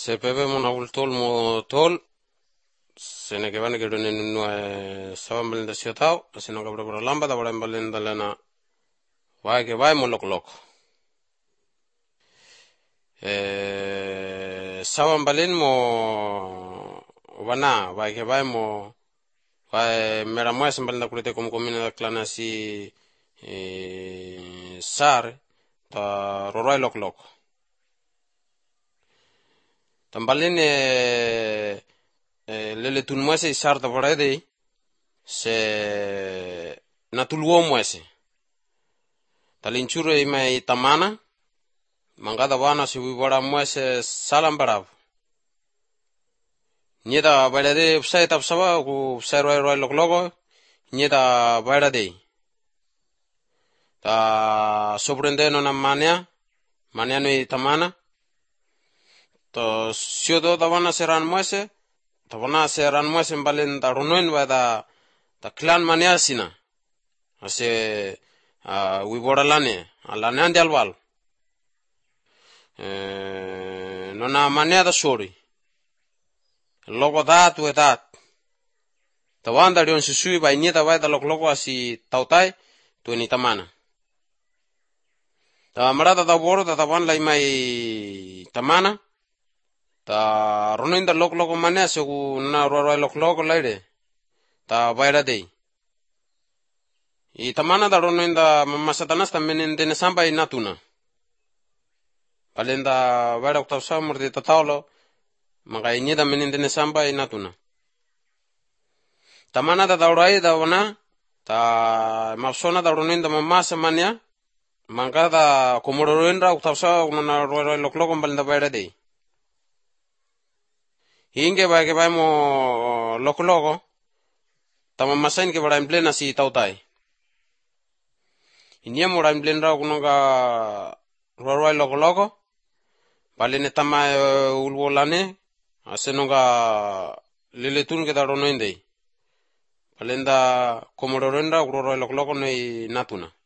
Se pepe mona ultol mo tol sene ke bane ke done no saban balenda siotao sene ka bro lamba da balen balenda lana vai ke vai mo lok saban balen mo wana vai ke vai mo vai mera mo sem balenda kulite kom komina da klana si sar ta rorai lok tambalin lele tun mwese sar ta parade se natulwo mwese talinchure mai tamana mangada wana si wibara mwese salam barab nyeda baidade upsai tapsaba ku upsai roi loklogo nyeda baidade ta sobrende no na mania no tamana to siodo tawana seran mwese tawana seran mwese mbalen ta ronoin wada ta clan mania sina ase wibora lane andi alwal nona mania da sori logo dat we dat tawanda dion susui ba nyeta wa da logo asi tautai to ni tamana ta marada da boro da taban lai mai tamana ta ronoin da logo mania se ku na ro logo laide ta baira dei I tamana da ronoin da masatanas tamenen dene samba inatuna palenda baira uktausa murdi tataulo maka ini da menin dene samba inatuna tamana da daurai da wana ta mapsona da ronoin da mamasa mania maka da komororoinra uktausa unana roi loklogo palenda baira dei hinge ba ke ba mo loklogo tamamasain ke bara implena si tautai inia mo ram blendra kunoga roi loklogo balene tama ulwolane asenoga liletun ke darono indei balenda komororenda roi loklogo nei natuna